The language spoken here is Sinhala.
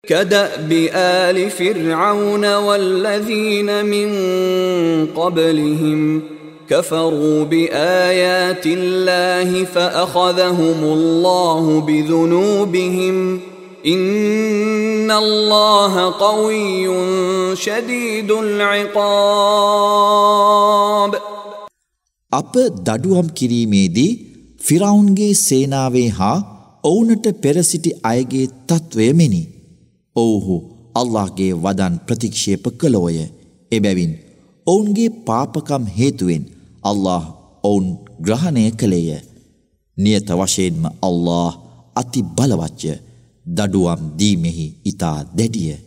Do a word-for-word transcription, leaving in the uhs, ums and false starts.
كدأب آل فرعون والذين من قبلهم كفروا بآيات الله فأخذهم الله بذنوبهم إن الله قوي شديد العقاب. අප දඩුවම් කිරීමේදී ෆිරාවුන්ගේ සේනාවේ හා ඔවුනට පෙර සිටි අයගේ තත්වය මෙනි. ඔවුහු අල්ලාහ්ගේ වදන් ප්‍රතික්ෂේප කළෝය. එබැවින් ඔවුන්ගේ පාපකම් හේතුවෙන් අල්ලාහ් ඔවුන් ග්‍රහණය කළේය. නියත වශයෙන්ම අල්ලාහ් අති බලවත්ය, දඩුවම් දීමෙහි ඉතා දැඩිය.